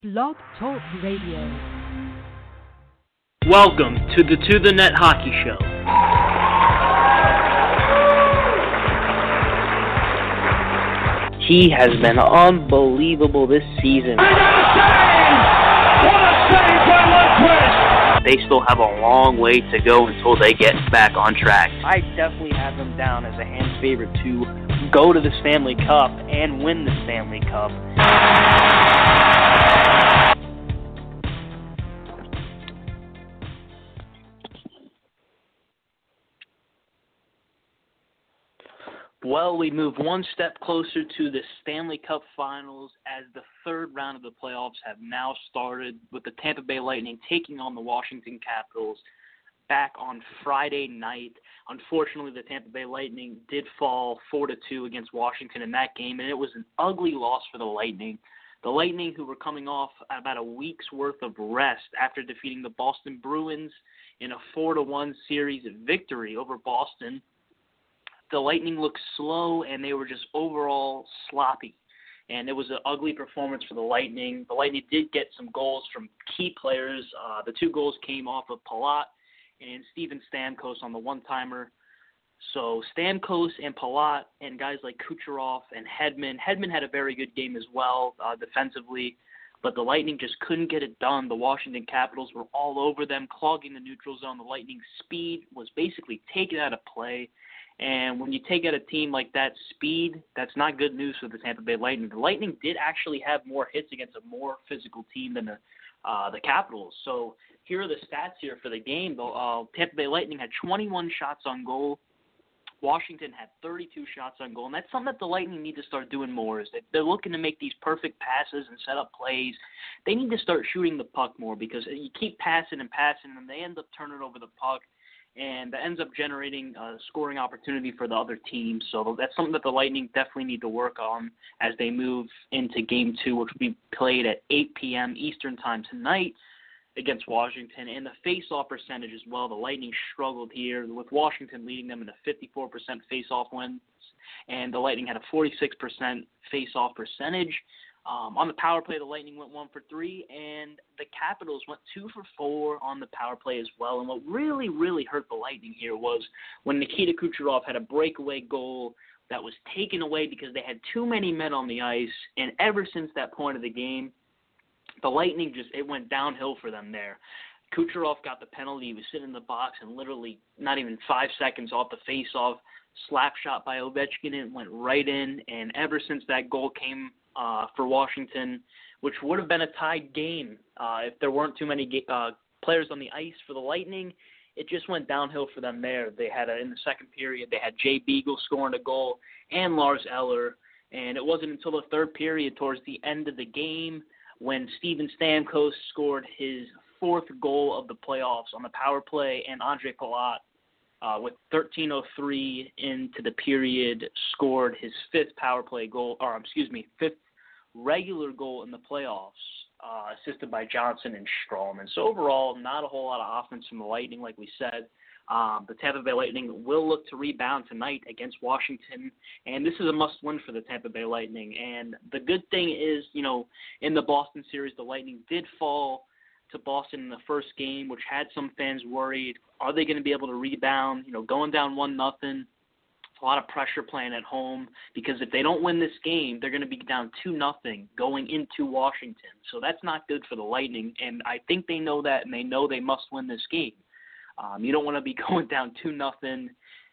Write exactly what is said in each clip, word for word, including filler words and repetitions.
Blog Talk Radio. Welcome to the To The Net Hockey Show. He has been unbelievable this season. They got a save! What a save by Lundqvist! They still have a long way to go until they get back on track. I definitely have them down as a hand favorite to go to the Stanley Cup and win the Stanley Cup. Well, we move one step closer to the Stanley Cup Finals as the third round of the playoffs have now started, with the Tampa Bay Lightning taking on the Washington Capitals back on Friday night. Unfortunately, the Tampa Bay Lightning did fall four to two against Washington in that game, and it was an ugly loss for the Lightning. The Lightning, who were coming off about a week's worth of rest after defeating the Boston Bruins in a four to one series victory over Boston. The Lightning looked slow, and they were just overall sloppy. And it was an ugly performance for the Lightning. The Lightning did get some goals from key players. Uh, the two goals came off of Palat and Steven Stamkos on the one-timer. So Stamkos and Palat and guys like Kucherov and Hedman. Hedman had a very good game as well uh, defensively, but the Lightning just couldn't get it done. The Washington Capitals were all over them, clogging the neutral zone. The Lightning's speed was basically taken out of play. And when you take out a team like that speed, that's not good news for the Tampa Bay Lightning. The Lightning did actually have more hits against a more physical team than the uh, the Capitals. So here are the stats here for the game. The uh, Tampa Bay Lightning had twenty-one shots on goal. Washington had thirty-two shots on goal. And that's something that the Lightning need to start doing more. Is that they're looking to make these perfect passes and set up plays. They need to start shooting the puck more, because you keep passing and passing, and they end up turning over the puck. And that ends up generating a scoring opportunity for the other team. So that's something that the Lightning definitely need to work on as they move into Game two, which will be played at eight p.m. Eastern Time tonight against Washington. And the face-off percentage as well. The Lightning struggled here, with Washington leading them in a fifty-four percent face-off wins. And the Lightning had a forty-six percent face-off percentage. Um, on the power play, the Lightning went one for three, and the Capitals went two for four on the power play as well. And what really, really hurt the Lightning here was when Nikita Kucherov had a breakaway goal that was taken away because they had too many men on the ice. And ever since that point of the game, the Lightning just, it went downhill for them there. Kucherov got the penalty. He was sitting in the box, and literally not even five seconds off the face-off, slap shot by Ovechkin, and went right in. And ever since that goal came Uh, for Washington, which would have been a tied game uh, if there weren't too many ga- uh, players on the ice for the Lightning. It just went downhill for them there. They had a, in the second period, they had Jay Beagle scoring a goal and Lars Eller, and it wasn't until the third period, towards the end of the game, when Steven Stamkos scored his fourth goal of the playoffs on the power play, and Andre Palat, Uh, with thirteen oh three into the period, scored his fifth power play goal, or excuse me, fifth regular goal in the playoffs, uh, assisted by Johnson and Stralman. So overall, not a whole lot of offense from the Lightning, like we said. Um, the Tampa Bay Lightning will look to rebound tonight against Washington, and this is a must-win for the Tampa Bay Lightning. And the good thing is, you know, in the Boston series, the Lightning did fall to Boston in the first game, which had some fans worried. Are they going to be able to rebound? You know, going down one nothing, a lot of pressure playing at home, because if they don't win this game, they're going to be down two nothing going into Washington. So that's not good for the Lightning, and I think they know that, and they know they must win this game. Um, you don't want to be going down two nothing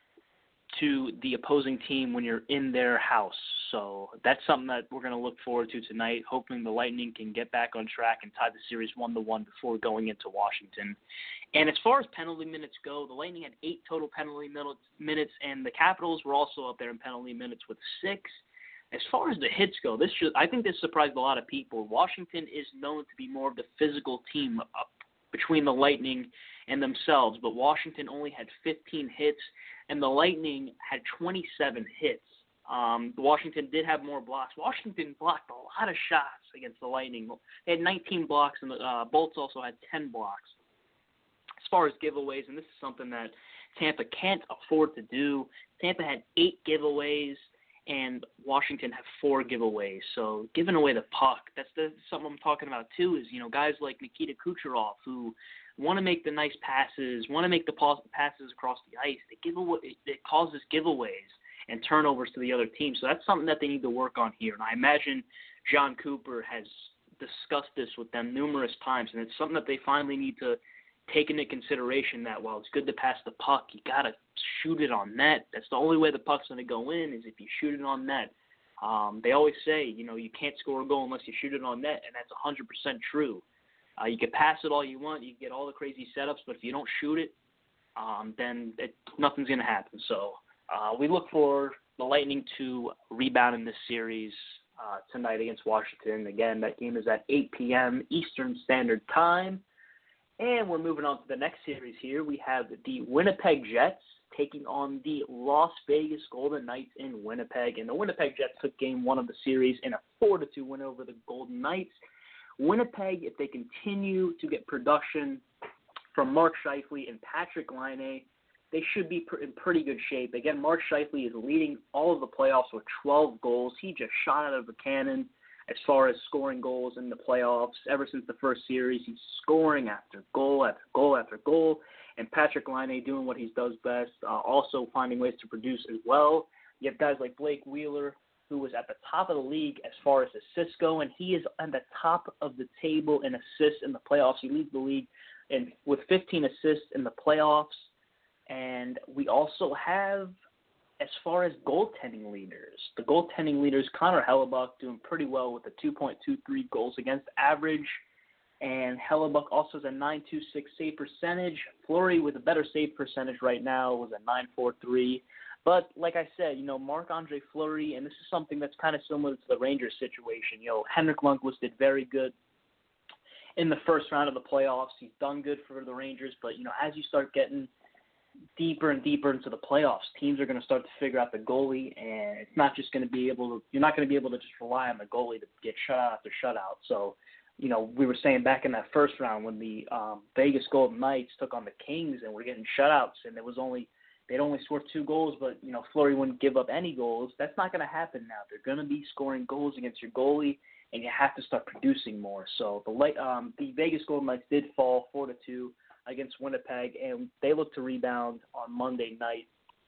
to the opposing team when you're in their house. So that's something that we're going to look forward to tonight, hoping the Lightning can get back on track and tie the series one to one before going into Washington. And as far as penalty minutes go, the Lightning had eight total penalty minutes, and the Capitals were also up there in penalty minutes with six. As far as the hits go, this should, I think this surprised a lot of people. Washington is known to be more of the physical team up between the Lightning and themselves, but Washington only had fifteen hits, and the Lightning had twenty-seven hits. Um, Washington did have more blocks. Washington blocked a lot of shots against the Lightning. They had nineteen blocks, and the uh, Bolts also had ten blocks. As far as giveaways, and this is something that Tampa can't afford to do, Tampa had eight giveaways, and Washington have four giveaways. So giving away the puck, that's the, something I'm talking about too, is, you know, guys like Nikita Kucherov who want to make the nice passes, want to make the passes across the ice. They give away, it causes giveaways and turnovers to the other team. So that's something that they need to work on here. And I imagine John Cooper has discussed this with them numerous times, and it's something that they finally need to take into consideration, that while it's good to pass the puck, you got to shoot it on net. That's the only way the puck's going to go in, is if you shoot it on net. Um, they always say, you know, you can't score a goal unless you shoot it on net, and that's one hundred percent true. Uh, you can pass it all you want, you can get all the crazy setups, but if you don't shoot it, um, then it, nothing's going to happen. So uh, we look for the Lightning to rebound in this series uh, tonight against Washington. Again, that game is at eight p.m. Eastern Standard Time. And we're moving on to the next series here. We have the Winnipeg Jets taking on the Las Vegas Golden Knights in Winnipeg. And the Winnipeg Jets took game one of the series in a four to two win over the Golden Knights. Winnipeg, if they continue to get production from Mark Scheifele and Patrick Laine, they should be in pretty good shape. Again, Mark Scheifele is leading all of the playoffs with twelve goals. He just shot out of a cannon as far as scoring goals in the playoffs. Ever since the first series, he's scoring after goal after goal after goal. And Patrick Laine doing what he does best, uh, also finding ways to produce as well. You have guys like Blake Wheeler, who was at the top of the league as far as assists go, and he is at the top of the table in assists in the playoffs. He leads the league in, with fifteen assists in the playoffs. And we also have, as far as goaltending leaders, the goaltending leaders, Connor Hellebuyck doing pretty well with a two point two three goals against average. And Hellebuyck also has a nine two six save percentage. Fleury with a better save percentage right now was a nine four three. But like I said, you know, Marc-Andre Fleury, and this is something that's kind of similar to the Rangers situation. You know, Henrik Lundqvist did very good in the first round of the playoffs. He's done good for the Rangers, but, you know, as you start getting deeper and deeper into the playoffs, teams are going to start to figure out the goalie, and it's not just going to be able to, you're not going to be able to just rely on the goalie to get shutout after shutout. So, you know, we were saying back in that first round when the um, Vegas Golden Knights took on the Kings and were getting shutouts, and there was only, they'd only scored two goals, but, you know, Fleury wouldn't give up any goals. That's not going to happen now. They're going to be scoring goals against your goalie, and you have to start producing more. So the light, um, the Vegas Golden Knights did fall four to two against Winnipeg, and they look to rebound on Monday night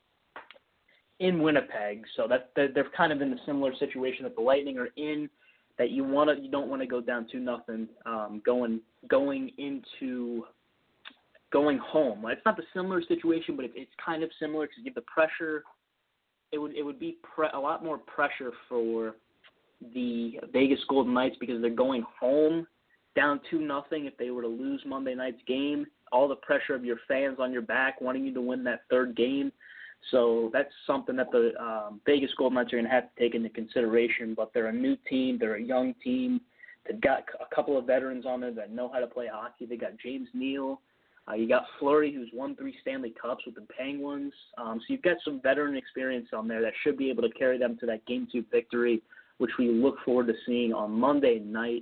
in Winnipeg. So that they're, they're kind of in a similar situation that the Lightning are in, that you want to, you don't want to go down two nothing um, going going into going home. It's not the similar situation, but it, it's kind of similar because you get the pressure. It would it would be pre- a lot more pressure for the Vegas Golden Knights because they're going home down two nothing. If they were to lose Monday night's game, all the pressure of your fans on your back wanting you to win that third game. So that's something that the um, Vegas Golden Knights are going to have to take into consideration. But they're a new team. They're a young team. They've got a couple of veterans on there that know how to play hockey. They got James Neal. Uh, you got Fleury, who's won three Stanley Cups with the Penguins. Um, so you've got some veteran experience on there that should be able to carry them to that game two victory, which we look forward to seeing on Monday night.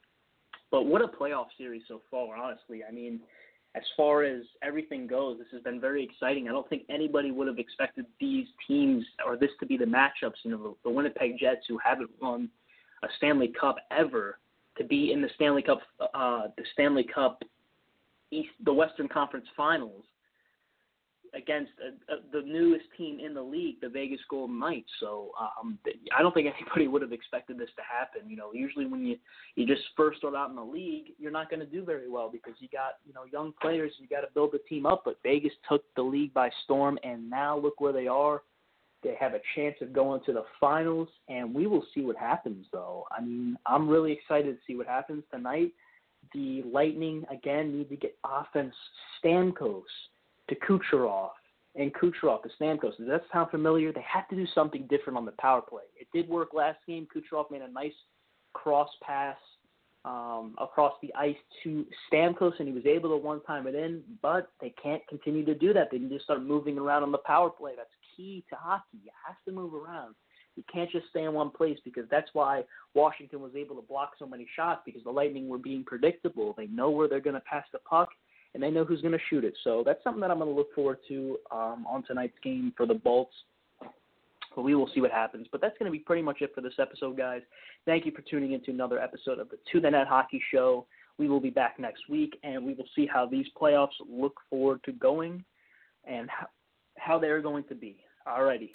But what a playoff series so far, honestly. I mean, as far as everything goes, this has been very exciting. I don't think anybody would have expected these teams or this to be the matchups, you know, the, the Winnipeg Jets, who haven't won a Stanley Cup ever, to be in the Stanley Cup, uh, the Stanley Cup East, the Western Conference Finals against uh, uh, the newest team in the league, the Vegas Golden Knights. So um, I don't think anybody would have expected this to happen. You know, usually when you, you just first start out in the league, you're not going to do very well because you got, you know, young players. You got to build the team up. But Vegas took the league by storm, and now look where they are. They have a chance of going to the finals, and we will see what happens, though. I mean, I'm really excited to see what happens tonight. The Lightning, again, need to get offense. Stamkos to Kucherov, and Kucherov to Stamkos. Does that sound familiar? They have to do something different on the power play. It did work last game. Kucherov made a nice cross pass um, across the ice to Stamkos, and he was able to one-time it in, but they can't continue to do that. They need to start moving around on the power play. That's key to hockey. You have to move around. You can't just stay in one place because that's why Washington was able to block so many shots because the Lightning were being predictable. They know where they're going to pass the puck, and they know who's going to shoot it. So that's something that I'm going to look forward to um, on tonight's game for the Bolts. But we will see what happens. But that's going to be pretty much it for this episode, guys. Thank you for tuning in to another episode of the To The Net Hockey Show. We will be back next week, and we will see how these playoffs look forward to going and how, how they're going to be. Alrighty.